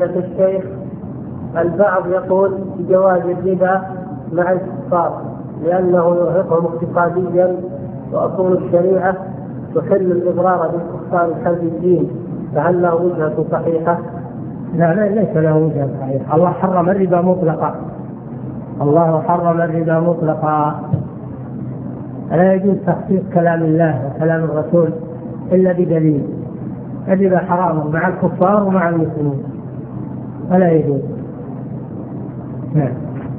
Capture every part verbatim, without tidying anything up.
فضيلة الشيخ، البعض يقول بجواز الربا مع الكفار لأنه يرهقهم اقتصاديا، وأصول الشريعة تحل الإضرار بالكفار الحربيين، فهل له وجهة صحيحة؟ لا لا ليس له وجهة صحيحة. الله حرم الربا مطلقا، الله حرم الربا مطلقا. لا يجوز تخصيص كلام الله وكلام الرسول إلا بدليل. الربا حرام مع الكفار ومع المسلمين فلا يجوز. نعم.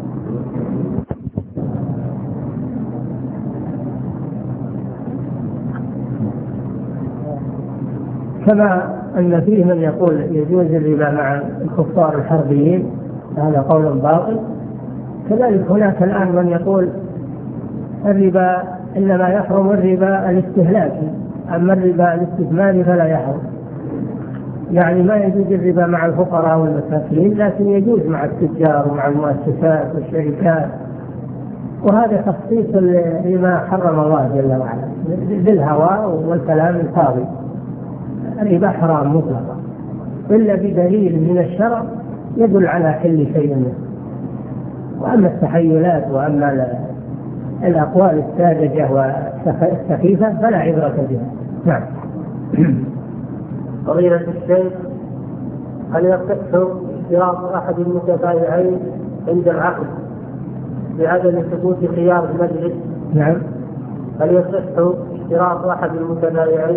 كما أن فيه من يقول يجوز الربا مع الكفار الحربيين، هذا قول باطل، كذلك هناك الآن من يقول الربا إنما يحرم الربا الاستهلاكي، أما الربا الاستثماري فلا يحرم. يعني ما يجوز الربا مع الفقراء والمساكين، لكن يجوز مع التجار ومع المؤسسات والشركات، وهذا تخصيص لما حرم الله جل وعلا بالهوى والكلام الفاضي. الربا حرام مطلقا إلا بدليل من الشرع يدل على حل شيء منه. وأما التحيلات وأما الأقوال الساذجة والسخيفة فلا عبرة بها. نعم. فضيلة الشيخ، هل يصح اشتراط أحد المتبايعين عند العقد بعدم ثبوت خيار المجلس؟ نعم. هل يصح اشتراط أحد المتبايعين